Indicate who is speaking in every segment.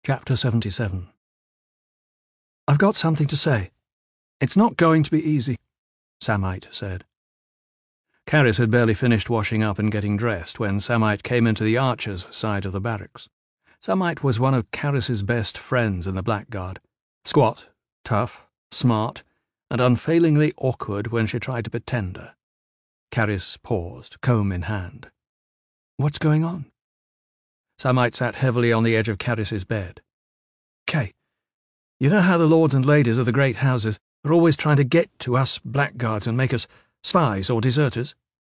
Speaker 1: Chapter 77. "I've got something to say. It's not going to be easy," Samite said. Carys had barely finished washing up and getting dressed when Samite came into the archers' side of the barracks. Samite was one of Carys's best friends in the Blackguard. Squat, tough, smart, and unfailingly awkward when she tried to pretend her. Carys paused, comb in hand. "What's going on?" Samite sat heavily on the edge of Carys's bed. "Kay, you know how the lords and ladies of the great houses are always trying to get to us blackguards and make us spies or deserters?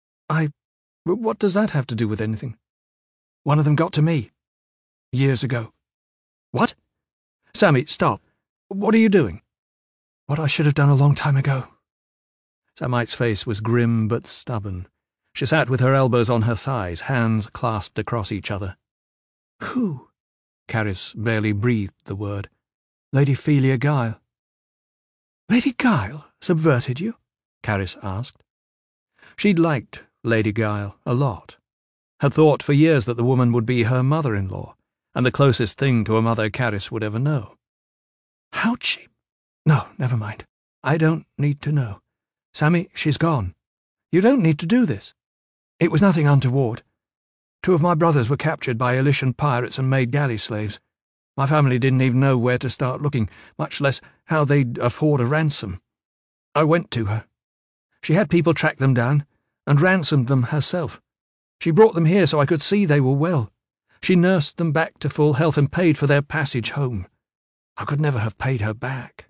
Speaker 1: What does that have to do with anything? One of them got to me. Years ago." "What?" "Sammy, stop. What are you doing?" "What I should have done a long time ago." Samite's face was grim but stubborn. She sat with her elbows on her thighs, hands clasped across each other. "Who?" Carys barely breathed the word. "Lady Felia Guile." "Lady Guile subverted you?" Carys asked. She'd liked Lady Guile a lot. Had thought for years that the woman would be her mother-in-law, and the closest thing to a mother Carys would ever know. "How'd she—" "No, never mind. I don't need to know. Sammy, she's gone. You don't need to do this. It was nothing untoward. 2 of my brothers were captured by Elysian pirates and made galley slaves. My family didn't even know where to start looking, much less how they'd afford a ransom. I went to her. She had people track them down and ransomed them herself. She brought them here so I could see they were well. She nursed them back to full health and paid for their passage home. I could never have paid her back.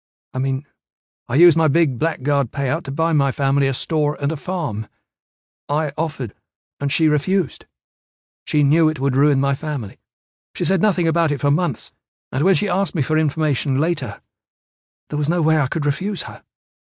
Speaker 1: I used my big Blackguard payout to buy my family a store and a farm. I offered, and she refused. She knew it would ruin my family. She said nothing about it for months, and when she asked me for information later, there was no way I could refuse her."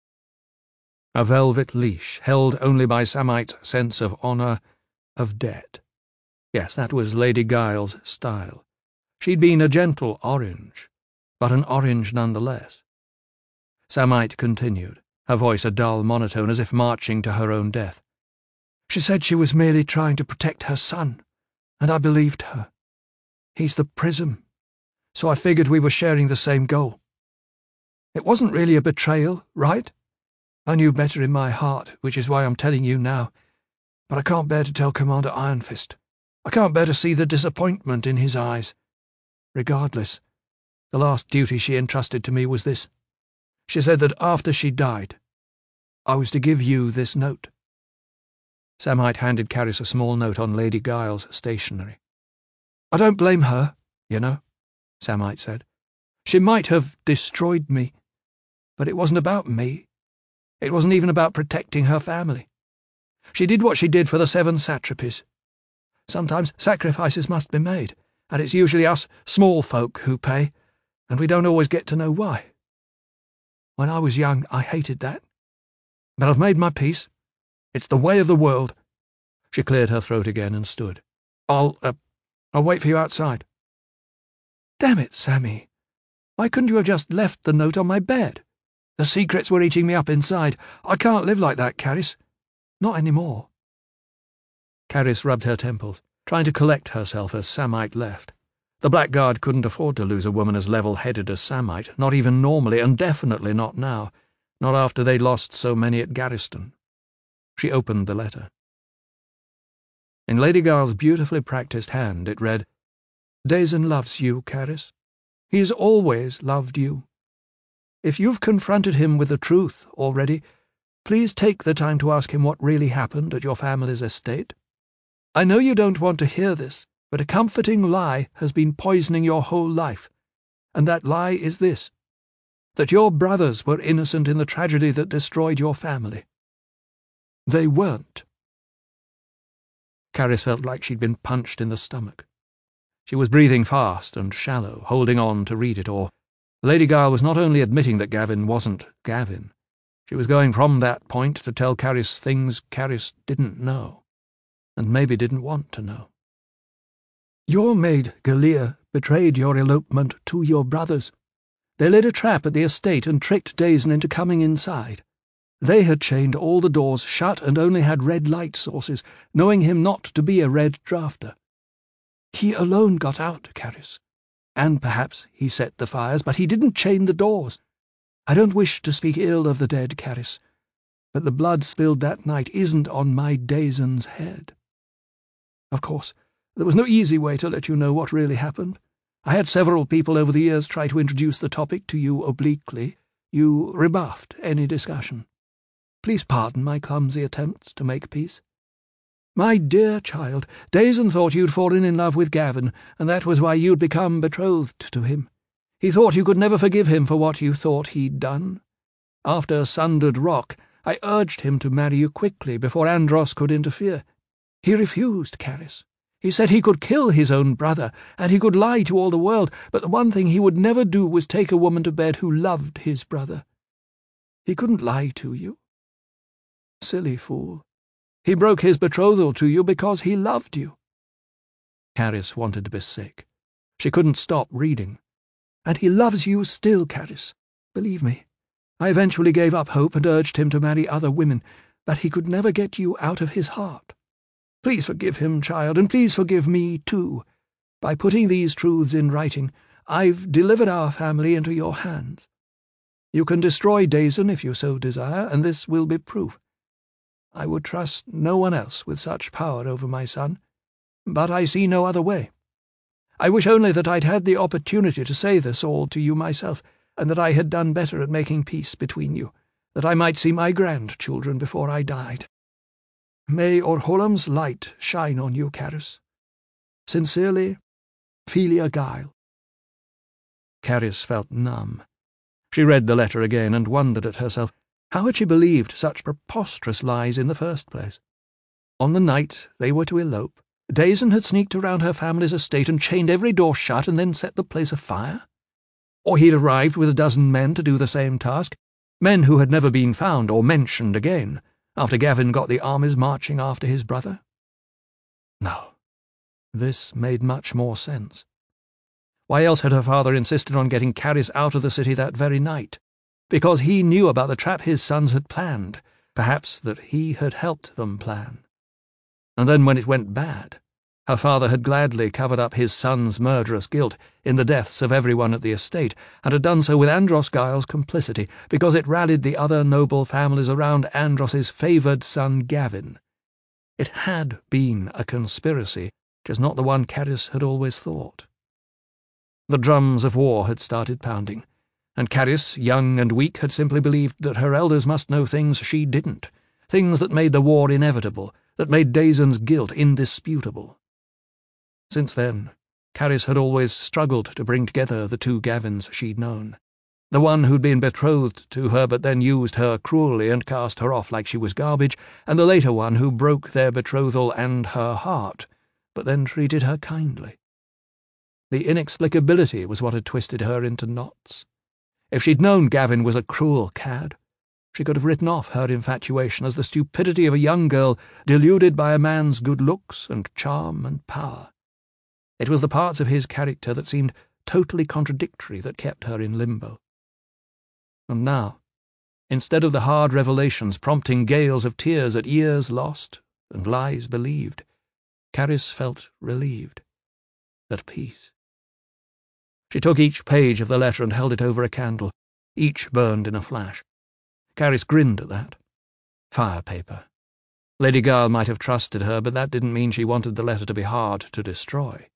Speaker 1: A velvet leash, held only by Samite's sense of honour, of debt. Yes, that was Lady Guile's style. She'd been a gentle orange, but an orange nonetheless. Samite continued, her voice a dull monotone as if marching to her own death. "She said she was merely trying to protect her son, and I believed her. He's the prism, so I figured we were sharing the same goal. It wasn't really a betrayal, right? I knew better in my heart, which is why I'm telling you now, but I can't bear to tell Commander Ironfist. I can't bear to see the disappointment in his eyes. Regardless, the last duty she entrusted to me was this. She said that after she died, I was to give you this note." Samite handed Carys a small note on Lady Guile's stationery. "I don't blame her, you know," Samite said. "She might have destroyed me, but it wasn't about me. It wasn't even about protecting her family. She did what she did for the 7 satrapies. Sometimes sacrifices must be made, and it's usually us small folk who pay, and we don't always get to know why. When I was young, I hated that. But I've made my peace. It's the way of the world." She cleared her throat again and stood. I'll wait for you outside." "Damn it, Sammy. Why couldn't you have just left the note on my bed? The secrets were eating me up inside. I can't live like that, Carys. Not anymore." Carys rubbed her temples, trying to collect herself as Samite left. The Blackguard couldn't afford to lose a woman as level-headed as Samite, not even normally, and definitely not now, not after they'd lost so many at Garriston. She opened the letter. In Lady Guile's beautifully practised hand it read, "Dazen loves you, Carys. He has always loved you. If you've confronted him with the truth already, please take the time to ask him what really happened at your family's estate. I know you don't want to hear this, but a comforting lie has been poisoning your whole life, and that lie is this, that your brothers were innocent in the tragedy that destroyed your family. They weren't." Carys felt like she'd been punched in the stomach. She was breathing fast and shallow, holding on to read it all. Lady Guile was not only admitting that Gavin wasn't Gavin, she was going from that point to tell Carys things Carys didn't know, and maybe didn't want to know. "Your maid, Galia, betrayed your elopement to your brothers. They laid a trap at the estate and tricked Dazen into coming inside. They had chained all the doors shut and only had red light sources, knowing him not to be a red drafter. He alone got out, Carys. And perhaps he set the fires, but he didn't chain the doors. I don't wish to speak ill of the dead, Carys, but the blood spilled that night isn't on my Dazen's head. Of course, there was no easy way to let you know what really happened. I had several people over the years try to introduce the topic to you obliquely. You rebuffed any discussion. Please pardon my clumsy attempts to make peace. My dear child, Dazen thought you'd fallen in love with Gavin, and that was why you'd become betrothed to him. He thought you could never forgive him for what you thought he'd done. After Sundered Rock, I urged him to marry you quickly before Andros could interfere. He refused, Carys. He said he could kill his own brother, and he could lie to all the world, but the one thing he would never do was take a woman to bed who loved his brother. He couldn't lie to you. Silly fool. He broke his betrothal to you because he loved you. Carys wanted to be sick. She couldn't stop reading. And he loves you still, Carys. Believe me. I eventually gave up hope and urged him to marry other women, but he could never get you out of his heart. Please forgive him, child, and please forgive me, too. By putting these truths in writing, I've delivered our family into your hands. You can destroy Dazen if you so desire, and this will be proof. I would trust no one else with such power over my son, but I see no other way. I wish only that I'd had the opportunity to say this all to you myself, and that I had done better at making peace between you, that I might see my grandchildren before I died. May Orholam's light shine on you, Carys. Sincerely, Phelia Gyle. Carys felt numb. She read the letter again and wondered at herself. How had she believed such preposterous lies in the first place? On the night they were to elope, Dazen had sneaked around her family's estate and chained every door shut and then set the place afire? Or he'd arrived with a dozen men to do the same task, men who had never been found or mentioned again, after Gavin got the armies marching after his brother? No, this made much more sense. Why else had her father insisted on getting Carys out of the city that very night? Because he knew about the trap his sons had planned, perhaps that he had helped them plan. And then when it went bad, her father had gladly covered up his son's murderous guilt in the deaths of everyone at the estate, and had done so with Andros Gyle's complicity, because it rallied the other noble families around Andros's favoured son Gavin. It had been a conspiracy, just not the one Carys had always thought. The drums of war had started pounding, and Carys, young and weak, had simply believed that her elders must know things she didn't, things that made the war inevitable, that made Dazen's guilt indisputable. Since then, Carys had always struggled to bring together the two Gavins she'd known. The one who'd been betrothed to her but then used her cruelly and cast her off like she was garbage, and the later one who broke their betrothal and her heart, but then treated her kindly. The inexplicability was what had twisted her into knots. If she'd known Gavin was a cruel cad, she could have written off her infatuation as the stupidity of a young girl deluded by a man's good looks and charm and power. It was the parts of his character that seemed totally contradictory that kept her in limbo. And now, instead of the hard revelations prompting gales of tears at years lost and lies believed, Carys felt relieved, at peace. She took each page of the letter and held it over a candle. Each burned in a flash. Carys grinned at that. Fire paper. Lady Gyle might have trusted her, but that didn't mean she wanted the letter to be hard to destroy.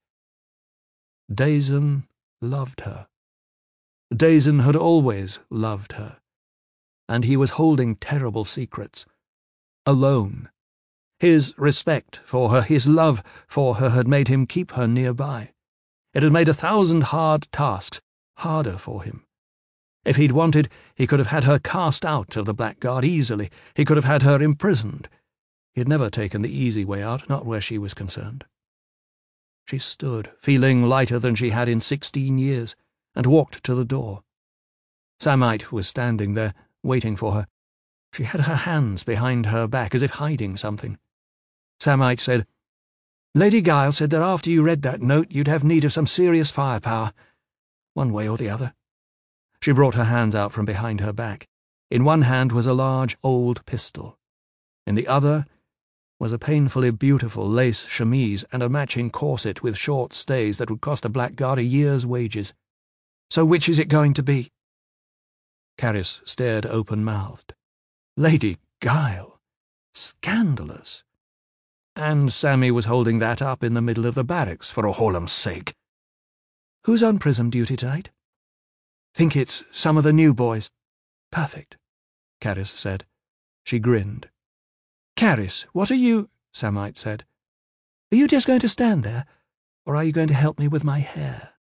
Speaker 1: Dazen loved her. Dazen had always loved her. And he was holding terrible secrets. Alone. His respect for her, his love for her had made him keep her nearby. It had made 1,000 hard tasks harder for him. If he'd wanted, he could have had her cast out of the Blackguard easily. He could have had her imprisoned. He had never taken the easy way out, not where she was concerned. She stood, feeling lighter than she had in 16 years, and walked to the door. Samite was standing there, waiting for her. She had her hands behind her back, as if hiding something. Samite said, "Lady Gyle said that after you read that note you'd have need of some serious firepower, one way or the other." She brought her hands out from behind her back. In one hand was a large old pistol. In the other, was a painfully beautiful lace chemise and a matching corset with short stays that would cost a blackguard a year's wages. "So which is it going to be?" Carys stared open-mouthed. Lady Guile. Scandalous. And Sammy was holding that up in the middle of the barracks, for a Hallam's sake. "Who's on prism duty tonight?" "Think it's some of the new boys." "Perfect," Carys said. She grinned. "Carys, what are you—" Samite said. "Are you just going to stand there, or are you going to help me with my hair?"